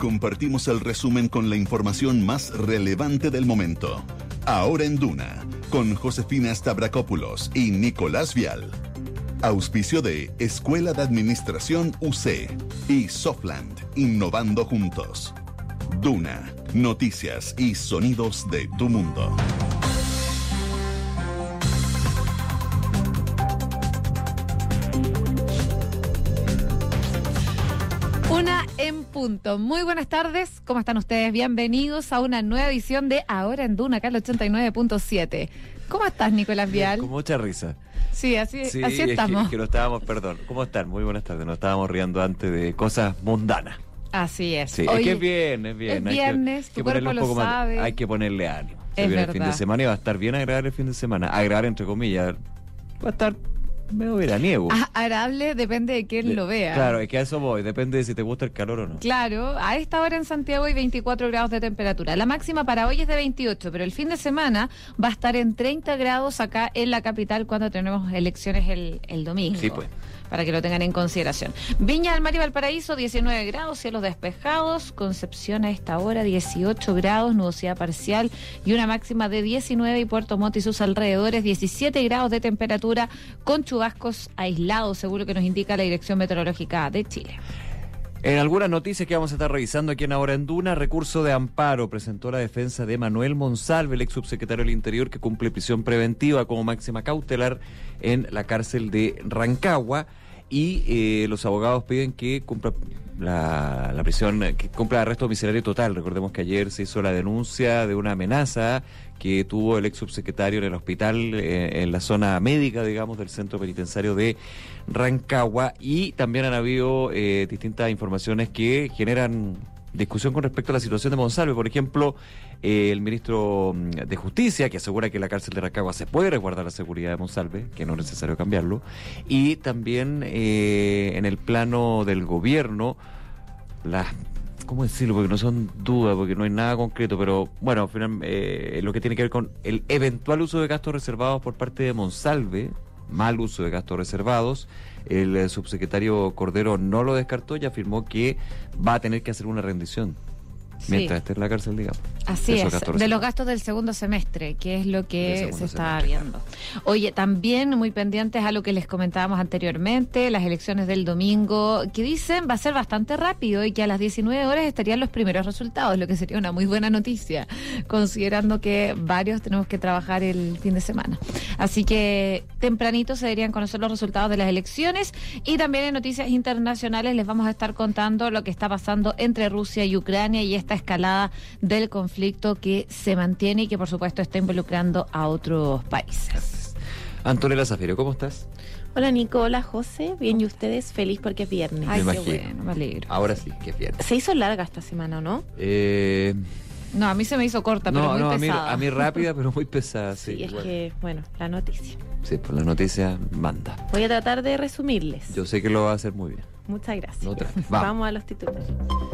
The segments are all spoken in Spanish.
compartimos el resumen con la información más relevante del momento. Ahora en Duna, con Josefina Stavrakopoulos y Nicolás Vial. Auspicio de Escuela de Administración UC y Softland, innovando juntos. Duna, noticias y sonidos de tu mundo. Una en punto. Muy buenas tardes, ¿cómo están ustedes? Bienvenidos a una nueva edición de Ahora en Duna, acá el 89.7. ¿Cómo estás, Nicolás Vial? Con mucha risa. Sí, así estamos. Que nos estábamos, perdón. ¿Cómo están? Muy buenas tardes. Nos estábamos riendo antes de cosas mundanas. Así es. Sí, Oye, es que es bien. Es viernes, tu cuerpo lo sabe. Hay que ponerle ánimo. Se es viene verdad. el fin de semana y va a estar bien agradable el fin de semana. Agradable entre comillas. Va a estar medio veraniego. Agradable depende de quién lo vea. Claro, es que a eso voy. Depende de si te gusta el calor o no. Claro, a esta hora en Santiago hay 24 grados de temperatura. La máxima para hoy es de 28, pero el fin de semana va a estar en 30 grados acá en la capital cuando tenemos elecciones el domingo. Sí, pues. Para que lo tengan en consideración. Viña del Mar y Valparaíso, 19 grados, cielos despejados. Concepción a esta hora, 18 grados, nubosidad parcial y una máxima de 19. Y Puerto Montt y sus alrededores, 17 grados de temperatura con chubascos aislados, seguro que nos indica la Dirección Meteorológica de Chile. En algunas noticias que vamos a estar revisando aquí en Ahora en Duna, recurso de amparo presentó la defensa de Manuel Monsalve, el ex subsecretario del Interior que cumple prisión preventiva como máxima cautelar en la cárcel de Rancagua, y los abogados piden que cumpla la prisión, que cumpla arresto domiciliario total. Recordemos que ayer se hizo la denuncia de una amenaza que tuvo el ex subsecretario en el hospital, en la zona médica, digamos, del centro penitenciario de Rancagua, y también han habido distintas informaciones que generan discusión con respecto a la situación de Monsalve. Por ejemplo, el ministro de Justicia, que asegura que en la cárcel de Rancagua se puede resguardar la seguridad de Monsalve, que no es necesario cambiarlo, y también en el plano del gobierno, ¿cómo decirlo? Porque no son dudas, porque no hay nada concreto, pero bueno, lo que tiene que ver con el eventual uso de gastos reservados por parte de Monsalve, mal uso de gastos reservados. El subsecretario Cordero no lo descartó y afirmó que va a tener que hacer una rendición mientras esté en la cárcel, digamos. Así es, de los gastos del segundo semestre, que es lo que se está viendo. Oye, también muy pendientes a lo que les comentábamos anteriormente, las elecciones del domingo, que dicen va a ser bastante rápido y que a las 19 horas estarían los primeros resultados, lo que sería una muy buena noticia, considerando que varios tenemos que trabajar el fin de semana. Así que tempranito se deberían conocer los resultados de las elecciones, y también en noticias internacionales les vamos a estar contando lo que está pasando entre Rusia y Ucrania y esta escalada del conflicto que se mantiene y que por supuesto está involucrando a otros países. Antonella Zafirio, ¿cómo estás? Hola Nico, hola José, bien, y ustedes, feliz porque es viernes. Ay, me qué imagino. bueno, me alegro. Ahora sí, que es viernes. Se hizo larga esta semana, ¿o no? No, a mí se me hizo corta, pero muy pesada. A mí rápida, pero muy pesada. Sí, es bueno. que, bueno, la noticia. Sí, pues la noticia manda. Voy a tratar de resumirles. Yo sé que lo va a hacer muy bien. Muchas gracias. No te- Vamos a los titulares.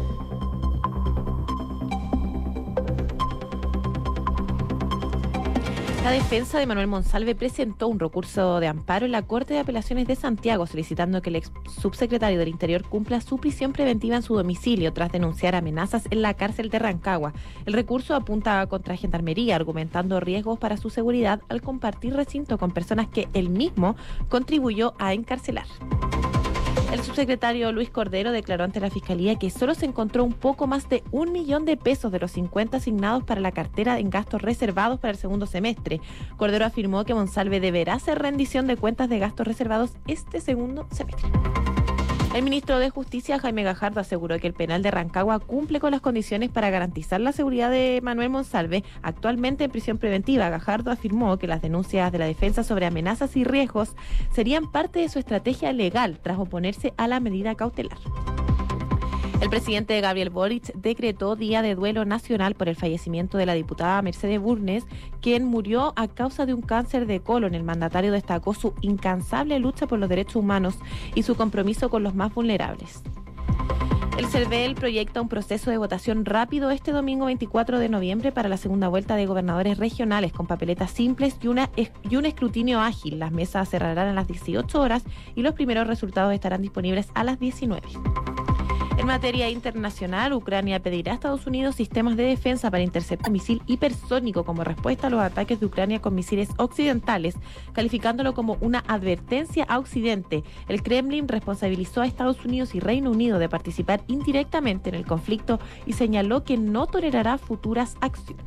La defensa de Manuel Monsalve presentó un recurso de amparo en la Corte de Apelaciones de Santiago solicitando que el ex subsecretario del Interior cumpla su prisión preventiva en su domicilio tras denunciar amenazas en la cárcel de Rancagua. El recurso apunta contra Gendarmería, argumentando riesgos para su seguridad al compartir recinto con personas que él mismo contribuyó a encarcelar. El subsecretario Luis Cordero declaró ante la Fiscalía que solo se encontró un poco más de 1 millón de pesos de los 50 asignados para la cartera en gastos reservados para el segundo semestre. Cordero afirmó que Monsalve deberá hacer rendición de cuentas de gastos reservados este segundo semestre. El ministro de Justicia, Jaime Gajardo, aseguró que el penal de Rancagua cumple con las condiciones para garantizar la seguridad de Manuel Monsalve, actualmente en prisión preventiva. Gajardo afirmó que las denuncias de la defensa sobre amenazas y riesgos serían parte de su estrategia legal tras oponerse a la medida cautelar. El presidente Gabriel Boric decretó día de duelo nacional por el fallecimiento de la diputada Mercedes Burnes, quien murió a causa de un cáncer de colon. El mandatario destacó su incansable lucha por los derechos humanos y su compromiso con los más vulnerables. El CERVEL proyecta un proceso de votación rápido este domingo 24 de noviembre para la segunda vuelta de gobernadores regionales con papeletas simples y un escrutinio ágil. Las mesas cerrarán a las 18 horas y los primeros resultados estarán disponibles a las 19. En materia internacional, Ucrania pedirá a Estados Unidos sistemas de defensa para interceptar misil hipersónico como respuesta a los ataques de Ucrania con misiles occidentales, calificándolo como una advertencia a Occidente. El Kremlin responsabilizó a Estados Unidos y Reino Unido de participar indirectamente en el conflicto y señaló que no tolerará futuras acciones.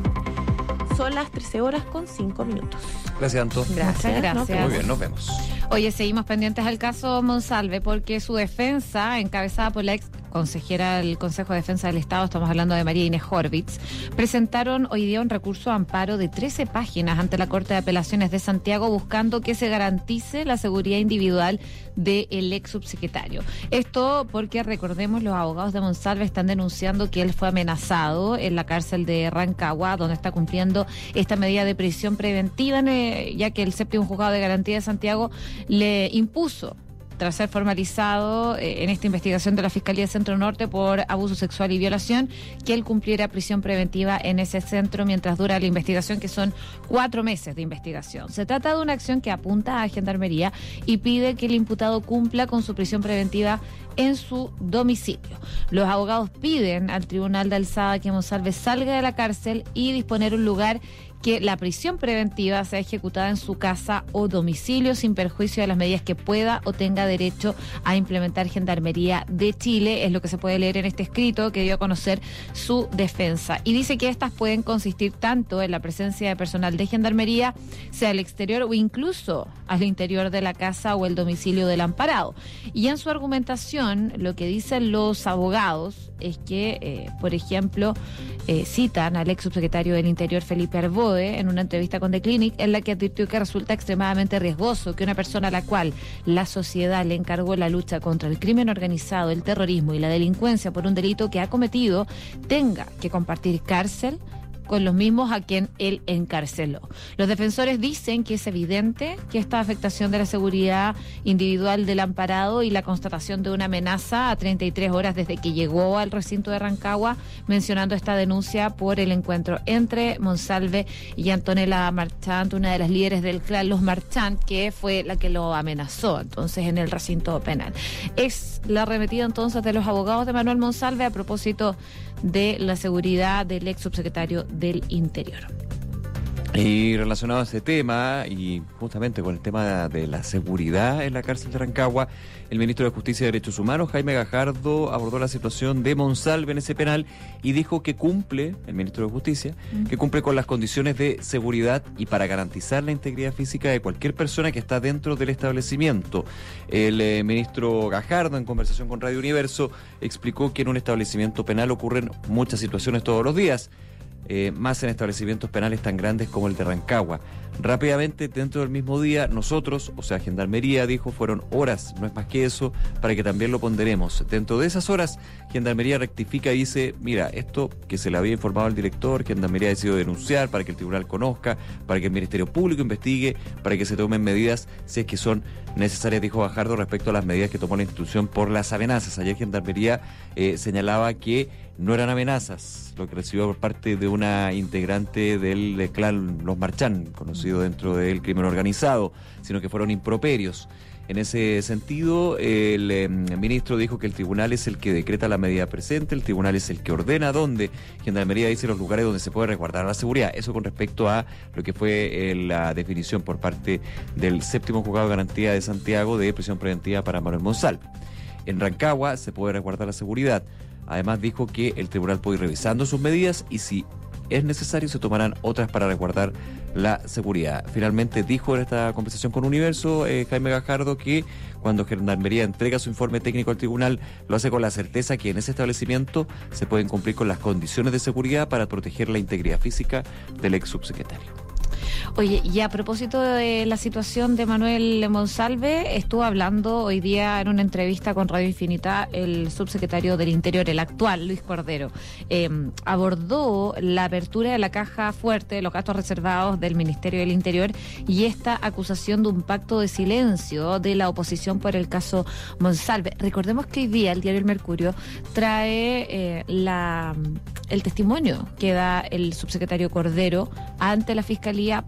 Son las 13:05. Gracias, Anto. Gracias. Muy bien, nos vemos. Oye, seguimos pendientes al caso Monsalve porque su defensa, encabezada por la ex consejera del Consejo de Defensa del Estado, estamos hablando de María Inés Horvitz, presentaron hoy día un recurso de amparo de 13 páginas ante la Corte de Apelaciones de Santiago buscando que se garantice la seguridad individual del ex subsecretario. Esto porque, recordemos, los abogados de Monsalve están denunciando que él fue amenazado en la cárcel de Rancagua, donde está cumpliendo esta medida de prisión preventiva, ya que el séptimo juzgado de garantía de Santiago le impuso, tras ser formalizado en esta investigación de la Fiscalía de Centro Norte por abuso sexual y violación, que él cumpliera prisión preventiva en ese centro mientras dura la investigación, que son 4 meses de investigación. Se trata de una acción que apunta a Gendarmería y pide que el imputado cumpla con su prisión preventiva en su domicilio. Los abogados piden al Tribunal de Alzada que Monsalve salga de la cárcel y disponer un lugar que la prisión preventiva sea ejecutada en su casa o domicilio sin perjuicio de las medidas que pueda o tenga derecho a implementar Gendarmería de Chile. Es lo que se puede leer en este escrito que dio a conocer su defensa. Y dice que estas pueden consistir tanto en la presencia de personal de Gendarmería, sea al exterior o incluso al interior de la casa o el domicilio del amparado. Y en su argumentación, lo que dicen los abogados es que, por ejemplo, citan al ex subsecretario del Interior, Felipe Arbode, en una entrevista con The Clinic, en la que advirtió que resulta extremadamente riesgoso que una persona a la cual la sociedad le encargó la lucha contra el crimen organizado, el terrorismo y la delincuencia por un delito que ha cometido tenga que compartir cárcel con los mismos a quien él encarceló. Los defensores dicen que es evidente que esta afectación de la seguridad individual del amparado y la constatación de una amenaza a 33 horas desde que llegó al recinto de Rancagua, mencionando esta denuncia por el encuentro entre Monsalve y Antonella Marchant, una de las líderes del clan Los Marchant, que fue la que lo amenazó entonces en el recinto penal. Es la arremetida entonces de los abogados de Manuel Monsalve a propósito de la seguridad del ex subsecretario del Interior. Y relacionado a este tema, y justamente con el tema de la seguridad en la cárcel de Rancagua, el ministro de Justicia y Derechos Humanos, Jaime Gajardo, abordó la situación de Monsalve en ese penal y dijo que cumple, el ministro de Justicia, que cumple con las condiciones de seguridad y para garantizar la integridad física de cualquier persona que está dentro del establecimiento. El ministro Gajardo, en conversación con Radio Universo, explicó que en un establecimiento penal ocurren muchas situaciones todos los días, más en establecimientos penales tan grandes como el de Rancagua. Rápidamente, dentro del mismo día, nosotros, o sea, Gendarmería, dijo, fueron horas, no es más que eso, para que también lo ponderemos. Dentro de esas horas, Gendarmería rectifica y dice, mira, esto que se le había informado al director, Gendarmería ha decidido denunciar para que el tribunal conozca, para que el Ministerio Público investigue, para que se tomen medidas si es que son necesarias, dijo Gajardo, respecto a las medidas que tomó la institución por las amenazas. Ayer Gendarmería señalaba que no eran amenazas lo que recibió por parte de una integrante del clan Los Marchant, conocido dentro del crimen organizado, sino que fueron improperios. En ese sentido, el ministro dijo que el tribunal es el que decreta la medida presente, el tribunal es el que ordena dónde. Gendarmería dice los lugares donde se puede resguardar la seguridad. Eso con respecto a lo que fue la definición por parte del séptimo juzgado de garantía de Santiago de prisión preventiva para Manuel Monsalve. En Rancagua se puede resguardar la seguridad. Además dijo que el tribunal puede ir revisando sus medidas y si es necesario se tomarán otras para resguardar la seguridad. Finalmente dijo en esta conversación con Universo Jaime Gajardo que cuando Gendarmería entrega su informe técnico al tribunal lo hace con la certeza que en ese establecimiento se pueden cumplir con las condiciones de seguridad para proteger la integridad física del ex subsecretario. Oye, y a propósito de la situación de Manuel Monsalve, estuvo hablando hoy día en una entrevista con Radio Infinita el subsecretario del Interior, el actual, Luis Cordero. Abordó la apertura de la caja fuerte de los gastos reservados del Ministerio del Interior y esta acusación de un pacto de silencio de la oposición por el caso Monsalve. Recordemos que hoy día el diario El Mercurio trae el testimonio que da el subsecretario Cordero ante la Fiscalía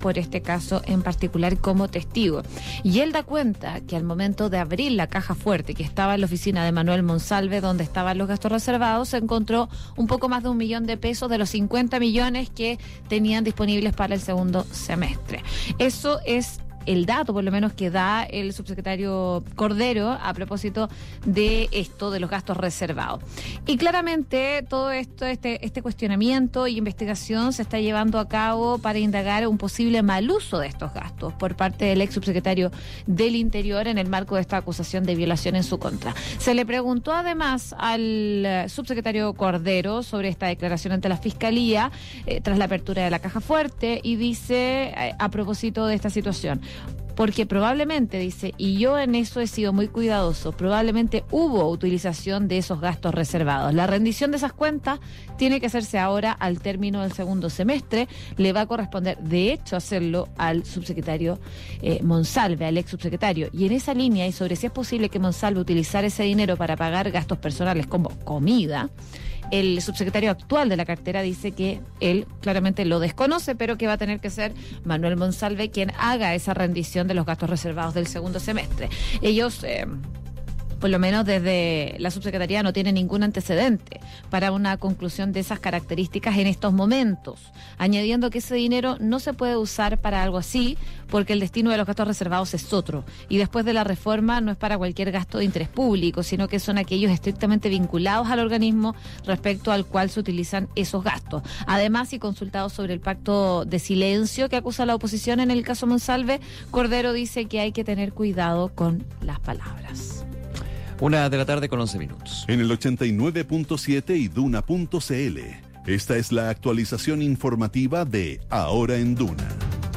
por este caso en particular como testigo. Y él da cuenta que al momento de abrir la caja fuerte que estaba en la oficina de Manuel Monsalve, donde estaban los gastos reservados, se encontró un poco más de 1 millón de pesos de los 50 millones que tenían disponibles para el segundo semestre. Eso es el dato, por lo menos, que da el subsecretario Cordero a propósito de esto, de los gastos reservados. Y claramente todo esto, este cuestionamiento y investigación se está llevando a cabo para indagar un posible mal uso de estos gastos por parte del ex subsecretario del Interior en el marco de esta acusación de violación en su contra. Se le preguntó además al subsecretario Cordero sobre esta declaración ante la Fiscalía tras la apertura de la caja fuerte y dice a propósito de esta situación: porque probablemente, dice, y yo en eso he sido muy cuidadoso, probablemente hubo utilización de esos gastos reservados. La rendición de esas cuentas tiene que hacerse ahora al término del segundo semestre. Le va a corresponder, de hecho, hacerlo al subsecretario Monsalve, al ex subsecretario. Y en esa línea, y sobre si es posible que Monsalve utilizara ese dinero para pagar gastos personales como comida, el subsecretario actual de la cartera dice que él claramente lo desconoce, pero que va a tener que ser Manuel Monsalve quien haga esa rendición de los gastos reservados del segundo semestre. Ellos, por lo menos desde la subsecretaría, no tienen ningún antecedente para una conclusión de esas características en estos momentos, añadiendo que ese dinero no se puede usar para algo así porque el destino de los gastos reservados es otro, y después de la reforma no es para cualquier gasto de interés público, sino que son aquellos estrictamente vinculados al organismo respecto al cual se utilizan esos gastos. Además, y consultado sobre el pacto de silencio que acusa la oposición en el caso Monsalve, Cordero dice que hay que tener cuidado con las palabras. 1:11 p.m. En el 89.7 y Duna.cl. Esta es la actualización informativa de Ahora en Duna.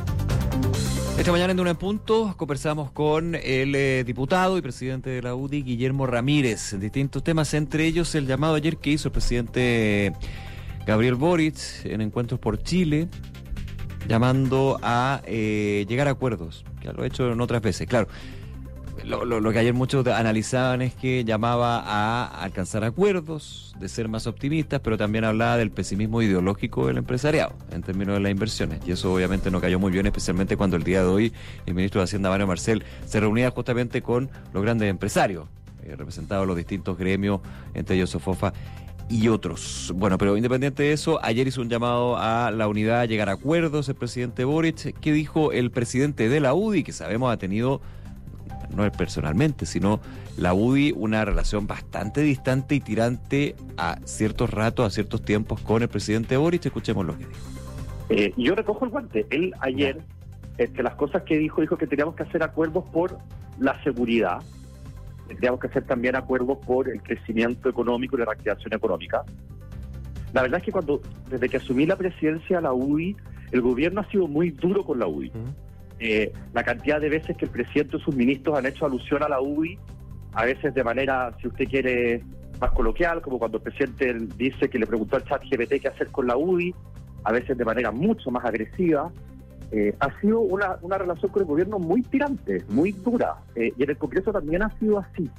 Esta mañana en Duna en Punto conversamos con el diputado y presidente de la UDI, Guillermo Ramírez, en distintos temas, entre ellos el llamado ayer que hizo el presidente Gabriel Boric en Encuentros por Chile, llamando a llegar a acuerdos, que lo ha hecho en otras veces, claro. Lo que ayer muchos analizaban es que llamaba a alcanzar acuerdos, de ser más optimistas, pero también hablaba del pesimismo ideológico del empresariado en términos de las inversiones. Y eso obviamente no cayó muy bien, especialmente cuando el día de hoy el ministro de Hacienda, Mario Marcel, se reunía justamente con los grandes empresarios, representados los distintos gremios, entre ellos Sofofa y otros. Bueno, pero independiente de eso, ayer hizo un llamado a la unidad, a llegar a acuerdos el presidente Boric. ¿Qué dijo el presidente de la UDI, que sabemos ha tenido, no él personalmente, sino la UDI, una relación bastante distante y tirante a ciertos ratos, a ciertos tiempos con el presidente Boric? Escuchemos lo que dijo. Yo recojo el guante. Él ayer, entre las cosas que dijo que teníamos que hacer acuerdos por la seguridad, teníamos que hacer también acuerdos por el crecimiento económico y la reactivación económica. La verdad es que desde que asumí la presidencia de la UDI, el gobierno ha sido muy duro con la UDI. La cantidad de veces que el presidente y sus ministros han hecho alusión a la UDI, a veces de manera, si usted quiere, más coloquial, como cuando el presidente dice que le preguntó al ChatGPT qué hacer con la UDI, a veces de manera mucho más agresiva. Ha sido una relación con el gobierno muy tirante, muy dura, y en el Congreso también ha sido así.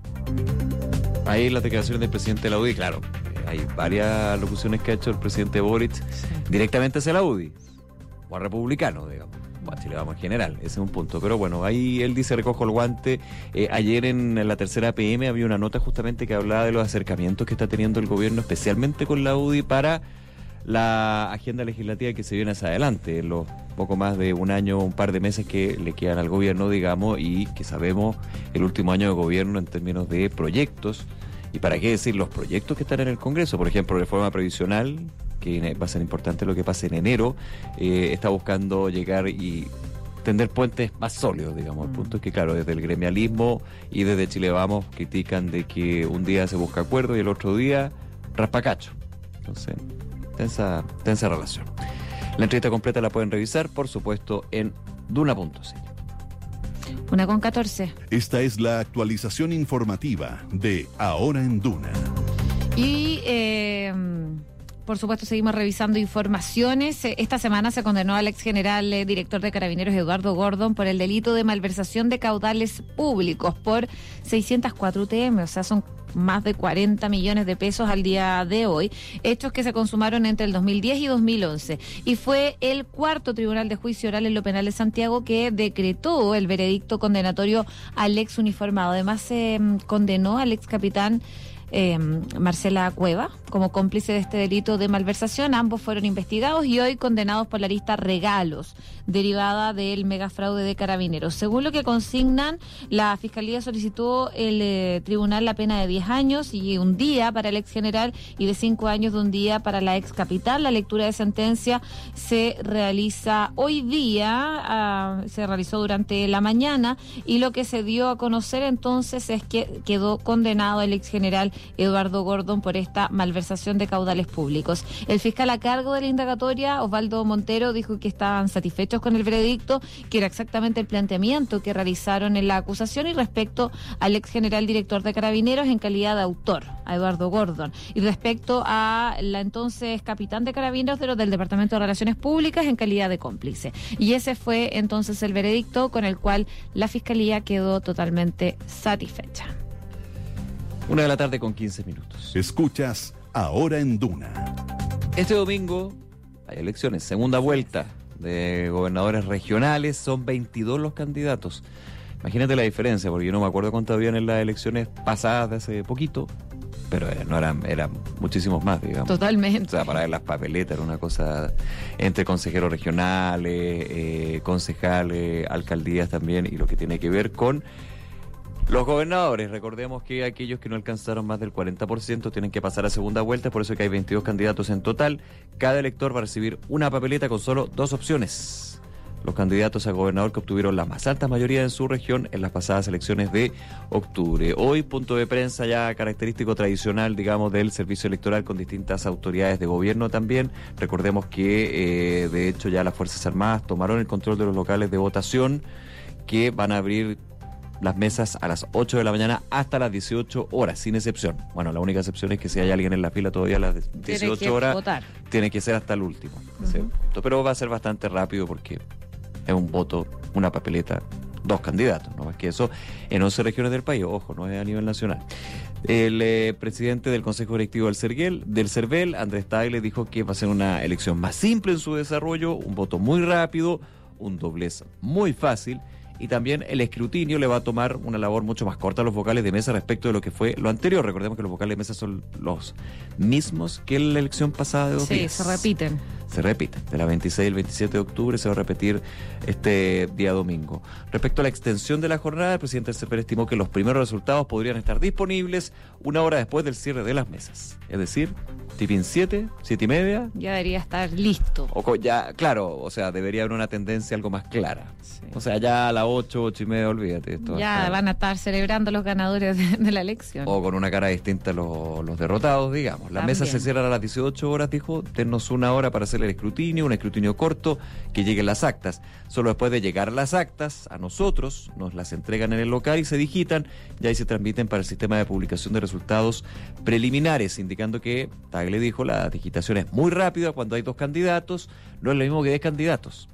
Ahí las declaraciones del presidente de la UDI, claro, hay varias locuciones que ha hecho el presidente Boric directamente hacia la UDI, o a republicano, digamos. Bueno, si le vamos en general, ese es un punto. Pero bueno, ahí él dice, recojo el guante. Ayer en la tercera PM había una nota justamente que hablaba de los acercamientos que está teniendo el gobierno, especialmente con la UDI, para la agenda legislativa que se viene hacia adelante, en los poco más de un año, un par de meses que le quedan al gobierno, digamos, y que sabemos el último año de gobierno en términos de proyectos. Y para qué decir los proyectos que están en el Congreso, por ejemplo, reforma previsional, que va a ser importante lo que pase en enero, está buscando llegar y tender puentes más sólidos, digamos. El punto es que, claro, desde el gremialismo y desde Chile Vamos critican de que un día se busca acuerdo y el otro día raspacacho. Entonces, tensa relación. La entrevista completa la pueden revisar, por supuesto, en Duna.cl. 1:14. Esta es la actualización informativa de Ahora en Duna. Y por supuesto, seguimos revisando informaciones. Esta semana se condenó al ex general director de Carabineros, Eduardo Gordon, por el delito de malversación de caudales públicos por 604 UTM, o sea, son más de 40 millones de pesos al día de hoy, hechos que se consumaron entre el 2010 y 2011. Y fue el cuarto tribunal de juicio oral en lo penal de Santiago que decretó el veredicto condenatorio al ex uniformado. Además, se condenó al ex capitán Marcela Cueva como cómplice de este delito de malversación. Ambos fueron investigados y hoy condenados por la lista Regalos, derivada del megafraude de Carabineros. Según lo que consignan, la Fiscalía solicitó el tribunal la pena de 10 años y un día para el ex general y de 5 años de un día para la ex capitán. La lectura de sentencia se realiza hoy día, se realizó durante la mañana, y lo que se dio a conocer entonces es que quedó condenado el ex general Eduardo Gordon por esta malversación de caudales públicos. El fiscal a cargo de la indagatoria, Osvaldo Montero, dijo que estaban satisfechos con el veredicto, que era exactamente el planteamiento que realizaron en la acusación, y respecto al ex general director de Carabineros en calidad de autor, a Eduardo Gordon, y respecto a la entonces capitán de Carabineros del Departamento de Relaciones Públicas en calidad de cómplice. Y ese fue entonces el veredicto con el cual la Fiscalía quedó totalmente satisfecha. 1:15 p.m. Escuchas Ahora en Duna. Este domingo hay elecciones, segunda vuelta de gobernadores regionales, son 22 los candidatos. Imagínate la diferencia, porque yo no me acuerdo cuántos habían en las elecciones pasadas de hace poquito, pero no eran muchísimos más, digamos. Totalmente. O sea, para ver las papeletas era una cosa entre consejeros regionales, concejales, alcaldías también, y lo que tiene que ver con los gobernadores. Recordemos que aquellos que no alcanzaron más del 40% tienen que pasar a segunda vuelta, por eso que hay 22 candidatos en total. Cada elector va a recibir una papeleta con solo 2 opciones. Los candidatos a gobernador que obtuvieron la más alta mayoría en su región en las pasadas elecciones de octubre. Hoy, punto de prensa ya característico tradicional, digamos, del servicio electoral con distintas autoridades de gobierno también. Recordemos que, de hecho, ya las Fuerzas Armadas tomaron el control de los locales de votación, que van a abrir las mesas a las 8 de la mañana hasta las 18 horas, sin excepción. Bueno, la única excepción es que si hay alguien en la fila todavía a las 18 horas, tiene que ser hasta el último. Pero va a ser bastante rápido porque es un voto, una papeleta, 2 candidatos, no más que eso, en 11 regiones del país. Ojo, no es a nivel nacional. El presidente del Consejo Directivo del CERVEL, Andrés Tagle, dijo que va a ser una elección más simple en su desarrollo, un voto muy rápido, un doblez muy fácil, y también el escrutinio le va a tomar una labor mucho más corta a los vocales de mesa respecto de lo que fue lo anterior. Recordemos que los vocales de mesa son los mismos que en la elección pasada de 2 días. Sí, se repiten. De la 26 al 27 de octubre se va a repetir este día domingo. Respecto a la extensión de la jornada, el presidente del CERVEL estimó que los primeros resultados podrían estar disponibles 1 hora después del cierre de las mesas. Es decir, tipín 7:30. Ya debería estar listo. Claro, o sea, debería haber una tendencia algo más clara. Sí. O sea, ya a las 8:30, olvídate. Esto ya van a estar celebrando los ganadores de la elección. O con una cara distinta los derrotados, digamos. Las mesas se cierran a las 18 horas, dijo, dennos 1 hora para hacer el escrutinio, un escrutinio corto, que lleguen las actas. Solo después de llegar las actas, a nosotros nos las entregan en el local y se digitan, y ahí se transmiten para el sistema de publicación de resultados preliminares, indicando que, Tagle dijo, la digitación es muy rápida cuando hay 2 candidatos, no es lo mismo que 10 candidatos.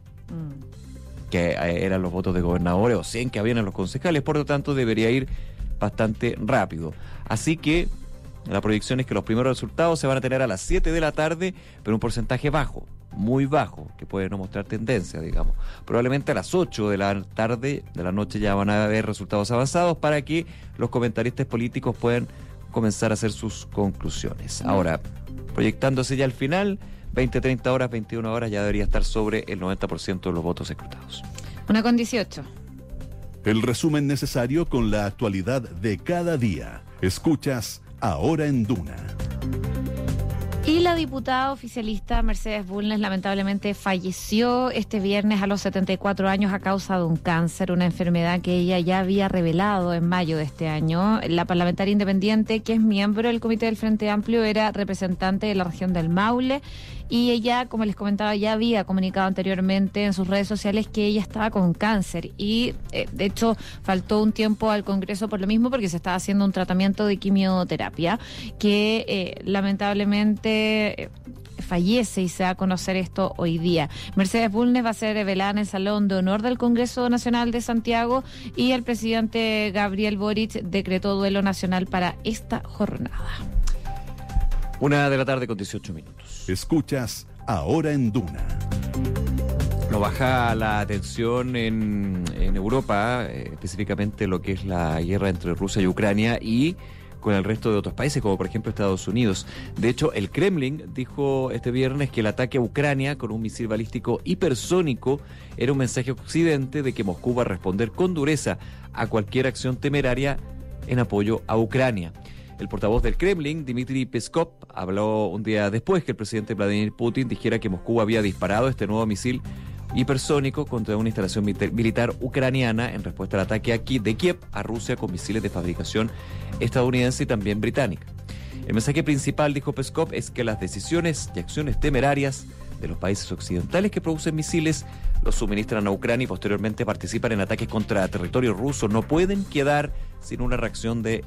Que eran los votos de gobernadores o 100 que habían en los concejales, por lo tanto debería ir bastante rápido. Así que la proyección es que los primeros resultados se van a tener a las 7 de la tarde, pero un porcentaje bajo, muy bajo, que puede no mostrar tendencia, digamos. Probablemente a las 8 de la tarde, de la noche, ya van a haber resultados avanzados para que los comentaristas políticos puedan comenzar a hacer sus conclusiones. Ahora, proyectándose ya al final, 20-30 horas, 21 horas, ya debería estar sobre el 90% de los votos escrutados. 1:18. El resumen necesario con la actualidad de cada día. Escuchas Ahora en Duna. Y la diputada oficialista Mercedes Bulnes lamentablemente falleció este viernes a los 74 años a causa de un cáncer, una enfermedad que ella ya había revelado en mayo de este año. La parlamentaria independiente, que es miembro del Comité del Frente Amplio, era representante de la región del Maule, y ella, como les comentaba, ya había comunicado anteriormente en sus redes sociales que ella estaba con cáncer, y de hecho faltó un tiempo al Congreso por lo mismo, porque se estaba haciendo un tratamiento de quimioterapia que lamentablemente fallece y se da a conocer esto hoy día. Mercedes Bulnes va a ser revelada en el Salón de Honor del Congreso Nacional de Santiago y el presidente Gabriel Boric decretó duelo nacional para esta jornada. 1:18 p.m. Escuchas Ahora en Duna. No baja la tensión en Europa, específicamente lo que es la guerra entre Rusia y Ucrania y con el resto de otros países, como por ejemplo Estados Unidos. De hecho, el Kremlin dijo este viernes que el ataque a Ucrania con un misil balístico hipersónico era un mensaje a Occidente de que Moscú va a responder con dureza a cualquier acción temeraria en apoyo a Ucrania. El portavoz del Kremlin, Dmitry Peskov, habló un día después que el presidente Vladimir Putin dijera que Moscú había disparado este nuevo misil hipersónico contra una instalación militar ucraniana en respuesta al ataque de Kiev a Rusia con misiles de fabricación estadounidense y también británica. El mensaje principal, dijo Peskov, es que las decisiones y acciones temerarias de los países occidentales que producen misiles, los suministran a Ucrania y posteriormente participan en ataques contra territorio ruso no pueden quedar sin una reacción de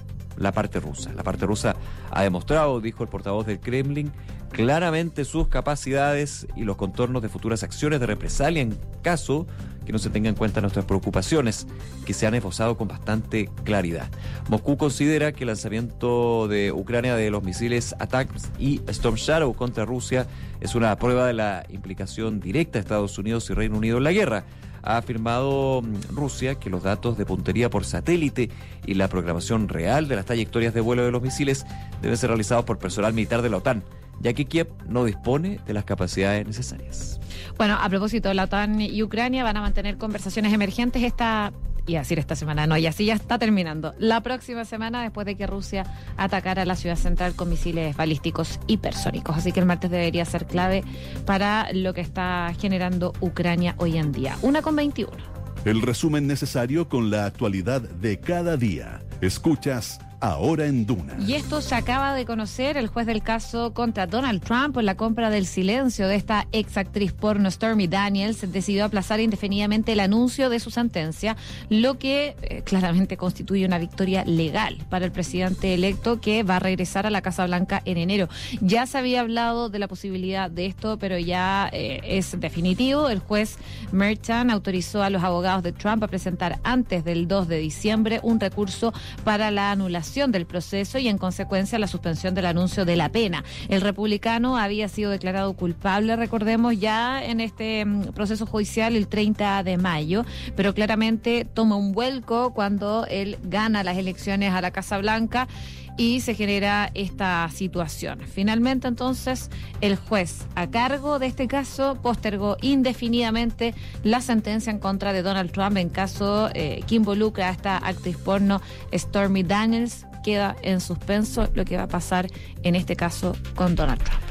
la parte rusa. La parte rusa ha demostrado, dijo el portavoz del Kremlin, claramente sus capacidades y los contornos de futuras acciones de represalia en caso que no se tengan en cuenta nuestras preocupaciones, que se han esbozado con bastante claridad. Moscú considera que el lanzamiento de Ucrania de los misiles ATACMS y Storm Shadow contra Rusia es una prueba de la implicación directa de Estados Unidos y Reino Unido en la guerra. Ha afirmado Rusia que los datos de puntería por satélite y la programación real de las trayectorias de vuelo de los misiles deben ser realizados por personal militar de la OTAN, ya que Kiev no dispone de las capacidades necesarias. Bueno, a propósito, la OTAN y Ucrania van a mantener conversaciones emergentes esta semana, no, y así ya está terminando. La próxima semana, después de que Rusia atacara la ciudad central con misiles balísticos hipersónicos. Así que el martes debería ser clave para lo que está generando Ucrania hoy en día. 1:21. El resumen necesario con la actualidad de cada día. Escuchas Ahora en Duna. Y esto se acaba de conocer. El juez del caso contra Donald Trump por la compra del silencio de esta ex actriz porno Stormy Daniels decidió aplazar indefinidamente el anuncio de su sentencia, lo que claramente constituye una victoria legal para el presidente electo, que va a regresar a la Casa Blanca en enero. Ya se había hablado de la posibilidad de esto, pero ya es definitivo. El juez Merchan autorizó a los abogados de Trump a presentar antes del 2 de diciembre un recurso para la anulación del proceso y en consecuencia la suspensión del anuncio de la pena. El republicano había sido declarado culpable, recordemos, ya en este proceso judicial el 30 de mayo, pero claramente toma un vuelco cuando él gana las elecciones a la Casa Blanca y se genera esta situación. Finalmente, entonces, el juez a cargo de este caso postergó indefinidamente la sentencia en contra de Donald Trump en caso que involucra a esta actriz porno Stormy Daniels. Queda en suspenso lo que va a pasar en este caso con Donald Trump.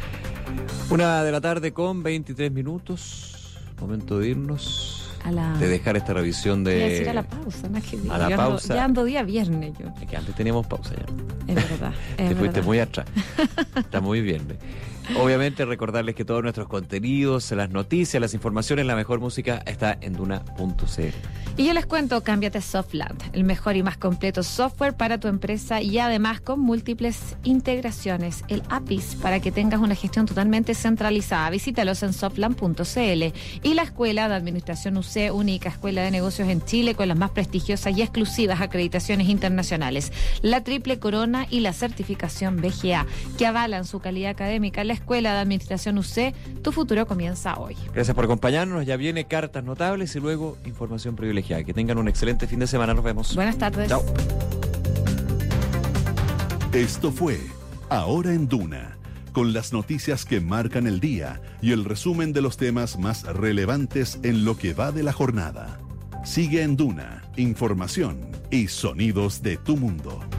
1:23 p.m. Momento de irnos. De dejar esta revisión de... decir a la pausa, ¿no? A la pausa. Ya ando día viernes yo. Es que antes teníamos pausa ya. Es verdad. Te fuiste muy atrás. Está muy bien. Obviamente recordarles que todos nuestros contenidos, las noticias, las informaciones, la mejor música está en Duna.cl. Y yo les cuento, cámbiate a Softland, el mejor y más completo software para tu empresa y además con múltiples integraciones. El APIS para que tengas una gestión totalmente centralizada. Visítalos en softland.cl. Y la Escuela de Administración UC, única escuela de negocios en Chile con las más prestigiosas y exclusivas acreditaciones internacionales. La Triple Corona y la certificación BGA, que avalan su calidad académica. La Escuela de Administración UC, tu futuro comienza hoy. Gracias por acompañarnos. Ya viene Cartas Notables y luego Información Privilegiada. Que tengan un excelente fin de semana. Nos vemos. Buenas tardes. Chao. Esto fue Ahora en Duna, con las noticias que marcan el día y el resumen de los temas más relevantes en lo que va de la jornada. Sigue en Duna, información y sonidos de tu mundo.